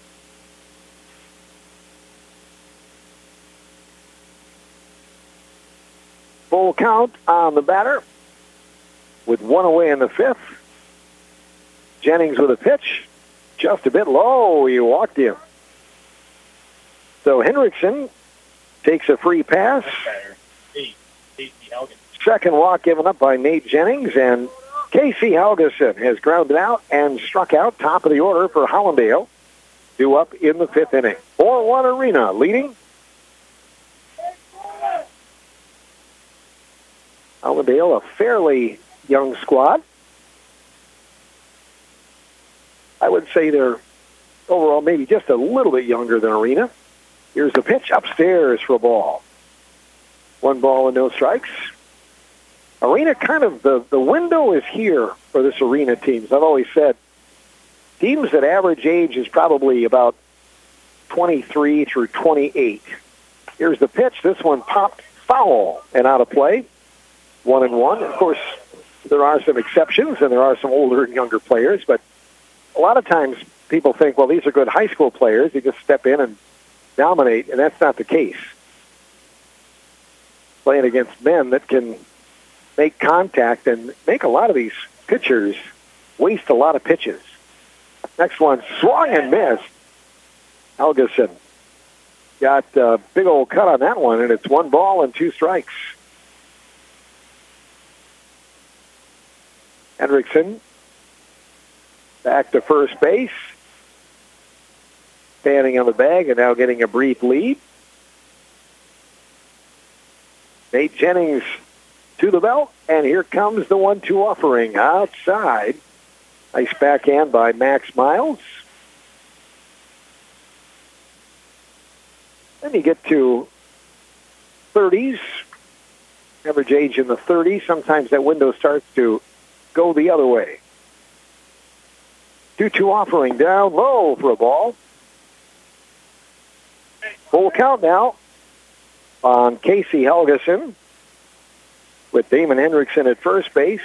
Speaker 5: Full count on the batter with one away in the fifth. Jennings with a pitch. Just a bit low. He walked him. So Hendrickson takes a free pass. Second walk given up by Nate Jennings, and Casey Helgeson has grounded out and struck out. Top of the order for Hollandale. Due up in the fifth inning. four one Arena leading. Hollandale, a fairly young squad. I would say they're overall maybe just a little bit younger than Arena. Here's the pitch upstairs for a ball. One ball and no strikes. Arena kind of, the, the window is here for this Arena teams. I've always said teams that average age is probably about twenty-three through twenty-eight. Here's the pitch. This one popped foul and out of play. One and one. Of course, there are some exceptions, and there are some older and younger players, but a lot of times people think, well, these are good high school players. You just step in and dominate, and that's not the case. Playing against men that can make contact and make a lot of these pitchers waste a lot of pitches. Next one, swung and missed. Helgeson got a big old cut on that one, and it's one ball and two strikes. Hendrickson back to first base. Standing on the bag and now getting a brief lead. Nate Jennings to the belt, and here comes the one two offering outside. Nice backhand by Max Miles. Then you get to thirties, average age in the thirties. Sometimes that window starts to go the other way. two two offering down low for a ball. Full count now on Casey Helgeson with Damon Hendrickson at first base.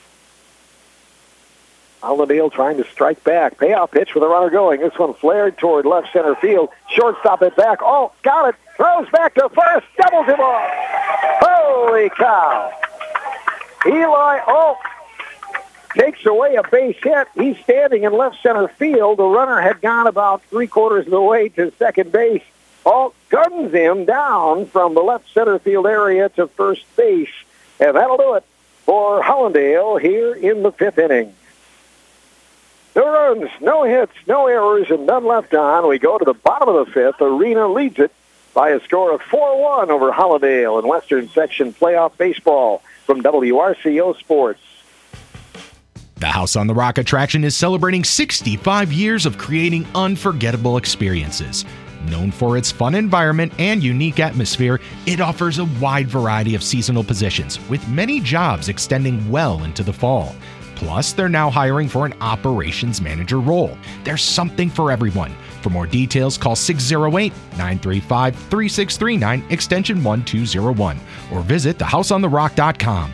Speaker 5: Allendale trying to strike back. Payoff pitch with a runner going. This one flared toward left center field. Shortstop it back. Oh, got it. Throws back to first. Doubles him off. Holy cow. Eli Alt takes away a base hit. He's standing in left center field. The runner had gone about three quarters of the way to second base. Alt guns him down from the left center field area to first base. And that'll do it for Hollandale here in the fifth inning. No runs, no hits, no errors, and none left on. We go to the bottom of the fifth. Arena leads it by a score of four one over Hollandale in Western Section Playoff Baseball from W R C O Sports.
Speaker 3: The House on the Rock attraction is celebrating sixty-five years of creating unforgettable experiences. Known for its fun environment and unique atmosphere, it offers a wide variety of seasonal positions, with many jobs extending well into the fall. Plus, they're now hiring for an operations manager role. There's something for everyone. For more details, call six oh eight, nine three five, three six three nine, extension one two oh one, or visit the house on the rock dot com.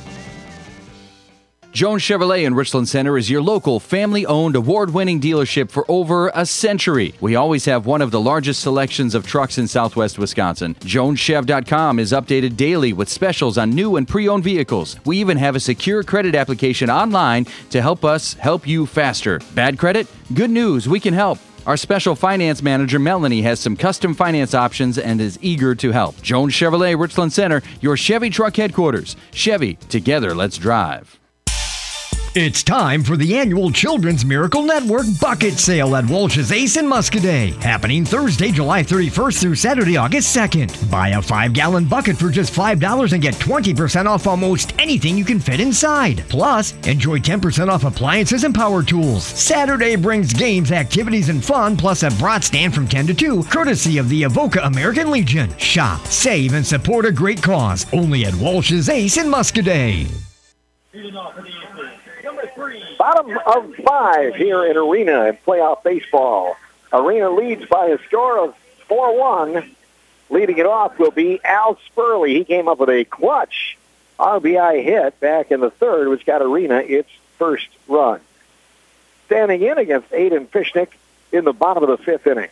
Speaker 15: Jones Chevrolet in Richland Center is your local family-owned, award-winning dealership for over a century. We always have one of the largest selections of trucks in southwest Wisconsin. Jones Chev dot com is updated daily with specials on new and pre-owned vehicles. We even have a secure credit application online to help us help you faster. Bad credit? Good news, we can help. Our special finance manager, Melanie, has some custom finance options and is eager to help. Jones Chevrolet, Richland Center, your Chevy truck headquarters. Chevy, together, let's drive.
Speaker 6: It's time for the annual Children's Miracle Network Bucket Sale at Walsh's Ace in Muscoda, happening Thursday, July thirty-first through Saturday, August second. Buy a five-gallon bucket for just five dollars and get twenty percent off almost anything you can fit inside. Plus, enjoy ten percent off appliances and power tools. Saturday brings games, activities, and fun, plus a brat stand from ten to two, courtesy of the Avoca American Legion. Shop, save, and support a great cause. Only at Walsh's Ace in Muscoda.
Speaker 5: Bottom of five here in Arena in playoff baseball. Arena leads by a score of four one. Leading it off will be Al Spurley. He came up with a clutch R B I hit back in the third, which got Arena its first run. Standing in against Aiden Fishnick in the bottom of the fifth inning.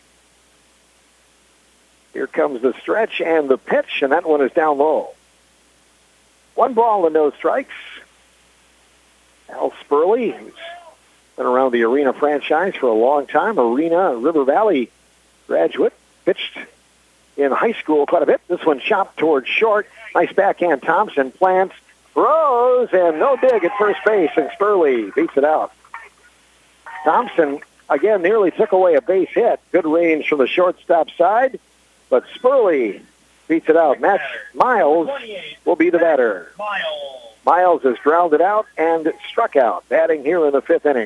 Speaker 5: Here comes the stretch and the pitch, and that one is down low. One ball and no strikes. Al Spurley, who's been around the Arena franchise for a long time, Arena River Valley graduate, pitched in high school quite a bit. This one chopped towards short. Nice backhand. Thompson plants, throws, and no dig at first base, and Spurley beats it out. Thompson, again, nearly took away a base hit. Good range from the shortstop side, but Spurley beats it out. Max Miles will be the batter. Miles has grounded out and struck out, batting here in the fifth inning.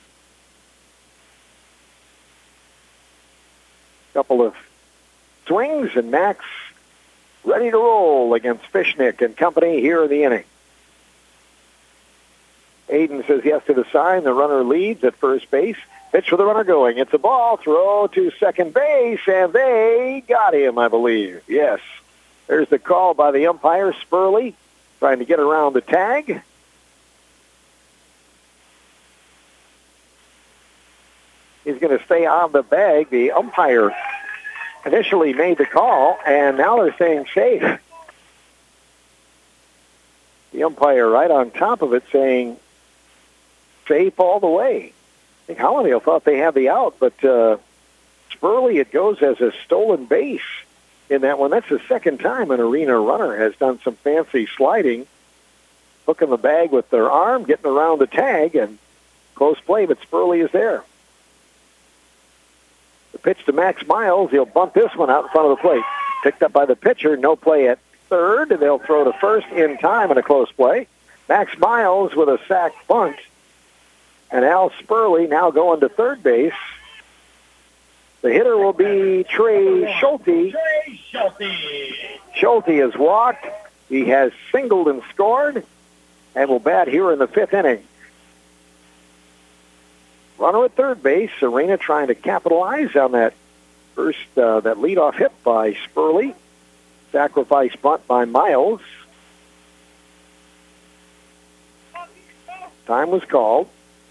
Speaker 5: Couple of swings, and Max ready to roll against Fishnick and company here in the inning. Aiden says yes to the sign. The runner leads at first base. Pitch for the runner going. It's a ball. Throw to second base, and they got him, I believe. Yes. There's the call by the umpire, Spurley, trying to get around the tag. He's going to stay on the bag. The umpire initially made the call, and now they're saying safe. The umpire right on top of it saying safe all the way. I think Hollandale thought they had the out, but uh, Spurley, it goes as a stolen base in that one. That's the second time an Arena runner has done some fancy sliding, hooking the bag with their arm, getting around the tag, and close play, but Spurley is there. The pitch to Max Miles. He'll bunt this one out in front of the plate. Picked up by the pitcher. No play at third. They'll throw to first in time in a close play. Max Miles with a sac bunt. And Al Spurley now going to third base. The hitter will be Trey Schulte.
Speaker 4: Trey Schulte.
Speaker 5: Schulte has walked. He has singled and scored, and will bat here in the fifth inning. Runner at third base. Arena trying to capitalize on that first, uh, that leadoff hit by Spurley. Sacrifice bunt by Miles. Time was called.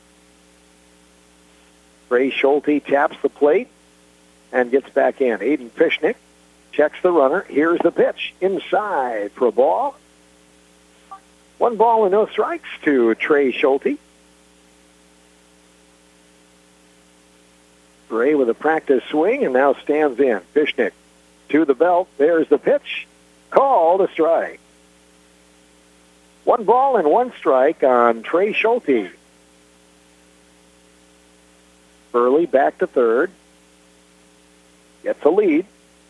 Speaker 5: Trey Schulte taps the plate and gets back in. Aiden Fishnick checks the runner. Here's the pitch. Inside for a ball. One ball and no strikes to Trey Schulte. Trey with a practice swing and now stands in. Fishnick to the belt. There's the pitch. Called a strike. One ball and one strike on Trey Schulte. Burley back to third. Gets a lead.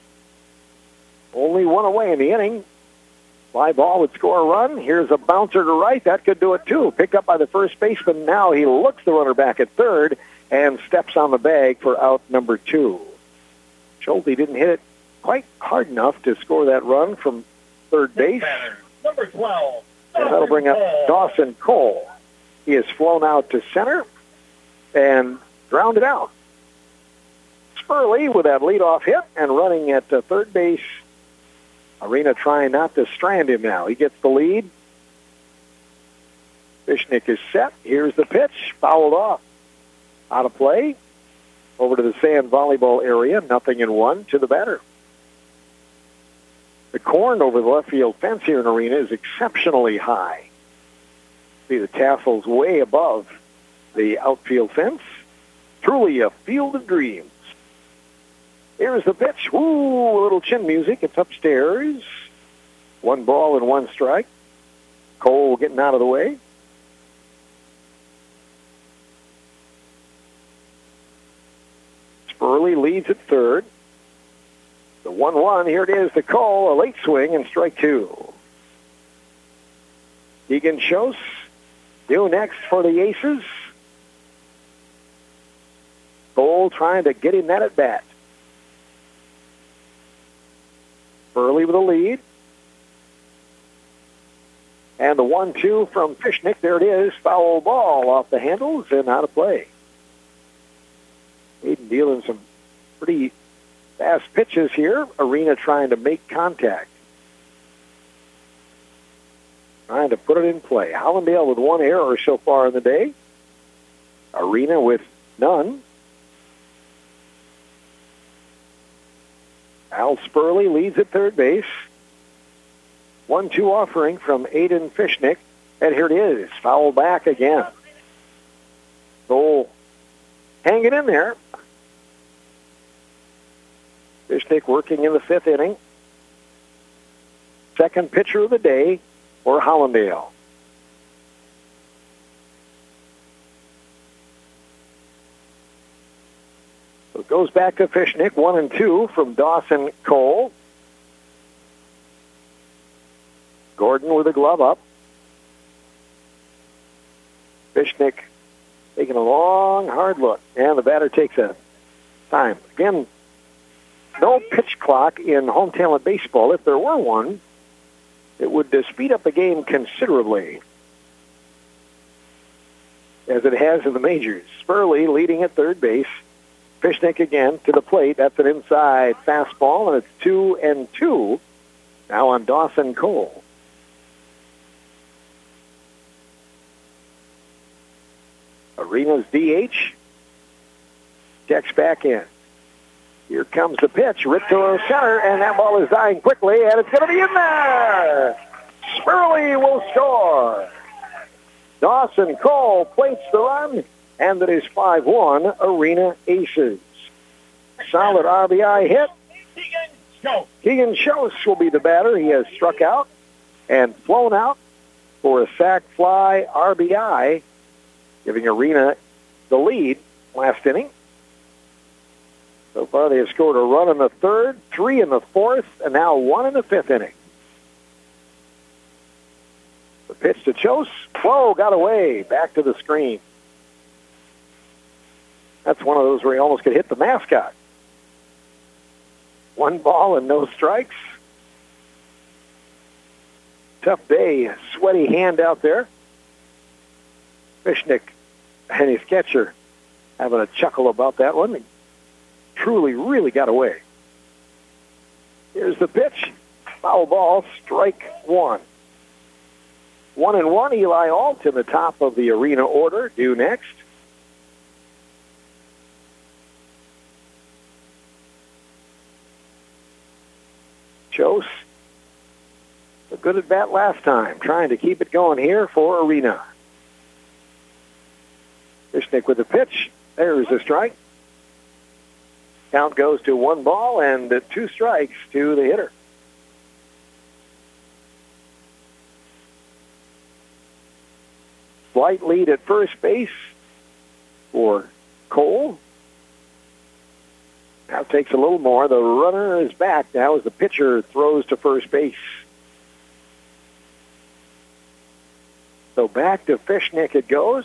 Speaker 5: Only one away in the inning. Fly ball would score a run. Here's a bouncer to right. That could do it too. Picked up by the first baseman. Now he looks the runner back at third and steps on the bag for out number two. Schulte didn't hit it quite hard enough to score that run from third base.
Speaker 4: Number twelve.
Speaker 5: And that'll bring up Dawson Cole. He has flown out to center and grounded out. Spurley with that leadoff hit and running at uh, third base. Arena trying not to strand him now. He gets the lead. Fishnick is set. Here's the pitch. Fouled off. Out of play. Over to the sand volleyball area. Nothing in one to the batter. The corn over the left field fence here in Arena is exceptionally high. See the tassels way above the outfield fence. Truly a field of dreams. Here's the pitch. Ooh, a little chin music. It's upstairs. One ball and one strike. Cole getting out of the way. Spurley leads at third. The one one, here it is to Cole. A late swing and strike two. Keegan Schos due next for the Aces. Cole trying to get him that at bat. Spurley with a lead. And the one two from Fishnick. There it is. Foul ball off the handles and out of play. Hayden dealing some pretty fast pitches here. Arena trying to make contact. Trying to put it in play. Hollandale with one error so far in the day. Arena with none. Al Spurley leads at third base. one two offering from Aiden Fishnick. And here it is. Foul back again. Cole hanging in there. Fishnick working in the fifth inning. Second pitcher of the day for Hollandale. So it goes back to Fishnick, one and two from Dawson Cole. Gordon with a glove up. Fishnick taking a long, hard look. And the batter takes a time. Again, no pitch clock in home talent baseball. If there were one, it would uh, speed up the game considerably, as it has in the majors. Spurley leading at third base. Fishnick again to the plate. That's an inside fastball, and it's two and two now on Dawson Cole. Arena's D H checks back in. Here comes the pitch, ripped to center, and that ball is dying quickly, and it's going to be in there. Spurley will score. Dawson Cole plates the run, and it is five one, Arena Aces. Solid R B I hit. Keegan Schos will be the batter. He has struck out and flown out for a sac fly R B I, giving Arena the lead last inning. So far, they have scored a run in the third, three in the fourth, and now one in the fifth inning. The pitch to Schos. Whoa, got away. Back to the screen. That's one of those where he almost could hit the mascot. One ball and no strikes. Tough day. Sweaty hand out there. Fishnick and his catcher having a chuckle about that one. He truly, really got away. Here's the pitch. Foul ball, strike one. One and one, Eli Alt in the top of the Arena order, due next. Schos, a good at bat last time, trying to keep it going here for Arena. Fishnick with the pitch. There's the strike. Count goes to one ball and two strikes to the hitter. Slight lead at first base for Cole. Now takes a little more. The runner is back now as the pitcher throws to first base. So back to Fishnick it goes.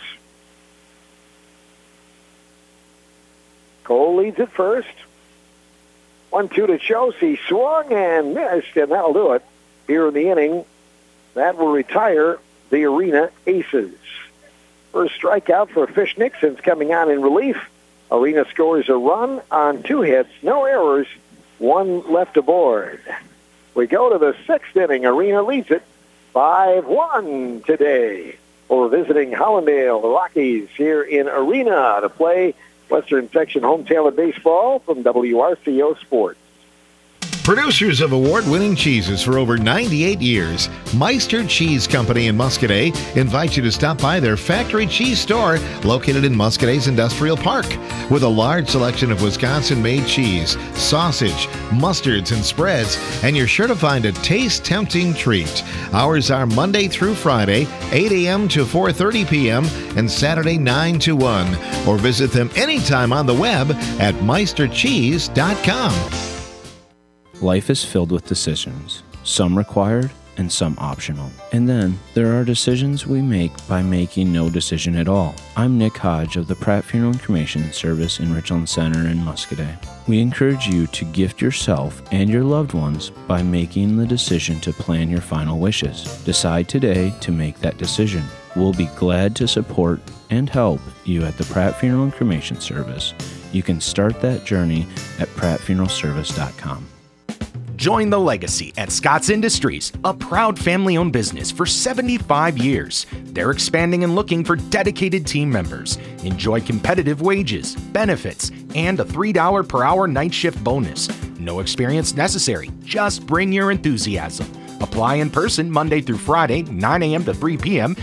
Speaker 5: Cole leads at first. One two to Schos. He swung and missed, and that'll do it here in the inning. That will retire the Arena Aces. First strikeout for Fishnick since coming on in relief. Arena scores a run on two hits, no errors, one left aboard. We go to the sixth inning. Arena leads it five one today. We're visiting Hollandale, the Rockies, here in Arena to play Western Section Home Tailored Baseball from W R C O Sports.
Speaker 2: Producers of award-winning cheeses for over ninety-eight years, Meister Cheese Company in Muscadet invites you to stop by their factory cheese store located in Muscadet's Industrial Park. With a large selection of Wisconsin-made cheese, sausage, mustards, and spreads, and you're sure to find a taste-tempting treat. Hours are Monday through Friday, eight a.m. to four thirty p.m., and Saturday, nine to one. Or visit them anytime on the web at meister cheese dot com.
Speaker 3: Life is filled with decisions, some required and some optional. And then there are decisions we make by making no decision at all. I'm Nick Hodge of the Pratt Funeral and Cremation Service in Richland Center in Muscadet. We encourage you to gift yourself and your loved ones by making the decision to plan your final wishes. Decide today to make that decision. We'll be glad to support and help you at the Pratt Funeral and Cremation Service. You can start that journey at pratt funeral service dot com.
Speaker 16: Join the legacy at Scott's Industries, a proud family-owned business for seventy-five years. They're expanding and looking for dedicated team members. Enjoy competitive wages, benefits, and a three dollars per hour night shift bonus. No experience necessary. Just bring your enthusiasm. Apply in person Monday through Friday, nine a.m. to three p.m.,